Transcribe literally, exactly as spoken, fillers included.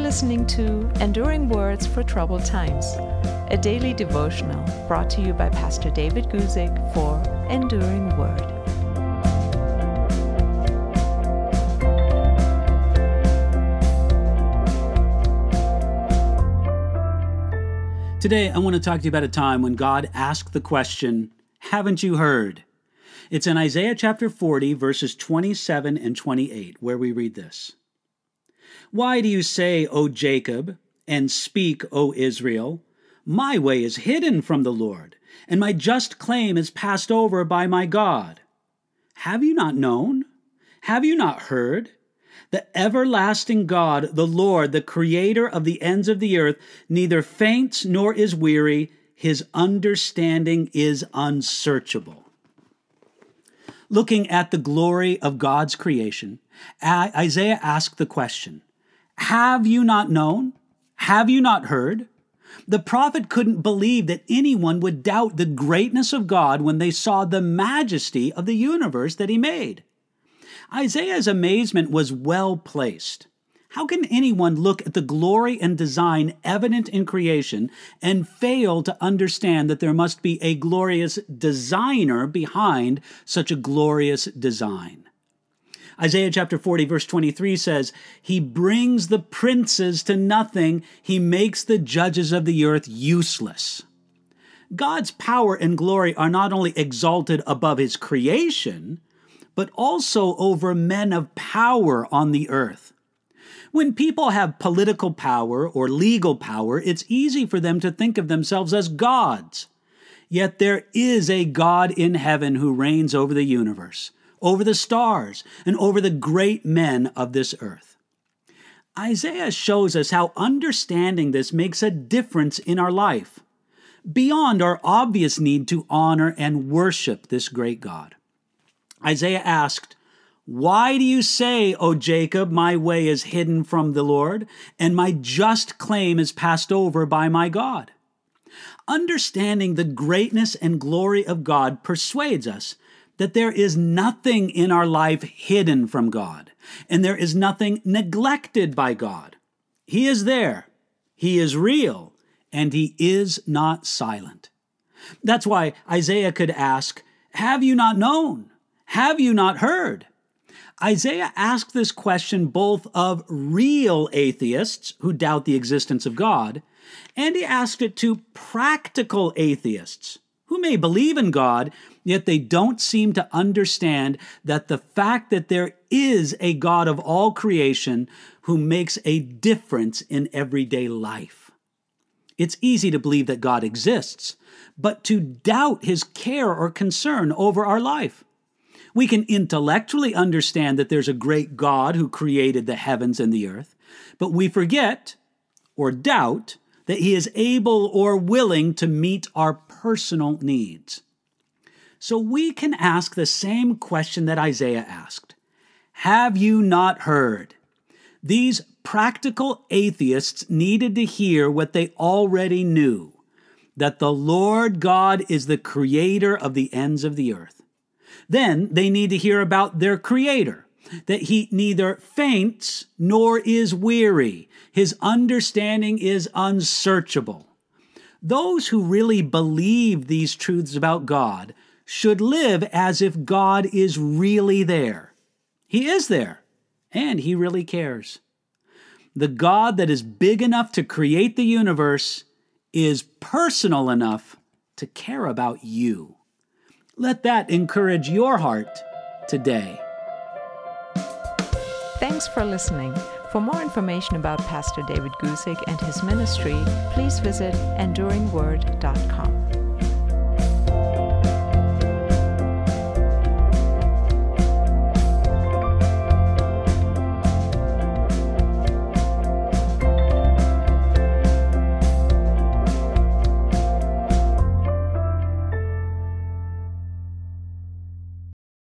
listening to Enduring Words for Troubled Times, a daily devotional brought to you by Pastor David Guzik for Enduring Word. Today, I want to talk to you about a time when God asked the question, "Haven't you heard?" It's in Isaiah chapter forty, verses twenty-seven and twenty-eight, where we read this. "Why do you say, O Jacob, and speak, O Israel, my way is hidden from the Lord, and my just claim is passed over by my God? Have you not known? Have you not heard? The everlasting God, the Lord, the creator of the ends of the earth, neither faints nor is weary. His understanding is unsearchable." Looking at the glory of God's creation, Isaiah asked the question, "Have you not known? Have you not heard?" The prophet couldn't believe that anyone would doubt the greatness of God when they saw the majesty of the universe that he made. Isaiah's amazement was well placed. How can anyone look at the glory and design evident in creation and fail to understand that there must be a glorious designer behind such a glorious design? Isaiah chapter forty, verse twenty-three says, "He brings the princes to nothing. He makes the judges of the earth useless." God's power and glory are not only exalted above his creation, but also over men of power on the earth. When people have political power or legal power, it's easy for them to think of themselves as gods. Yet there is a God in heaven who reigns over the universe, over the stars, and over the great men of this earth. Isaiah shows us how understanding this makes a difference in our life, beyond our obvious need to honor and worship this great God. Isaiah asked, "Why do you say, O Jacob, my way is hidden from the Lord, and my just claim is passed over by my God?" Understanding the greatness and glory of God persuades us that there is nothing in our life hidden from God, and there is nothing neglected by God. He is there, He is real, and He is not silent. That's why Isaiah could ask, "Have you not known? Have you not heard?" Isaiah asked this question both of real atheists who doubt the existence of God, and he asked it to practical atheists who may believe in God, yet they don't seem to understand that the fact that there is a God of all creation who makes a difference in everyday life. It's easy to believe that God exists, but to doubt his care or concern over our life. We can intellectually understand that there's a great God who created the heavens and the earth, but we forget or doubt that he is able or willing to meet our personal needs. So we can ask the same question that Isaiah asked. Have you not heard? These practical atheists needed to hear what they already knew, that the Lord God is the creator of the ends of the earth. Then they need to hear about their Creator, that he neither faints nor is weary. His understanding is unsearchable. Those who really believe these truths about God should live as if God is really there. He is there, and he really cares. The God that is big enough to create the universe is personal enough to care about you. Let that encourage your heart today. Thanks for listening. For more information about Pastor David Guzik and his ministry, please visit enduring word dot com.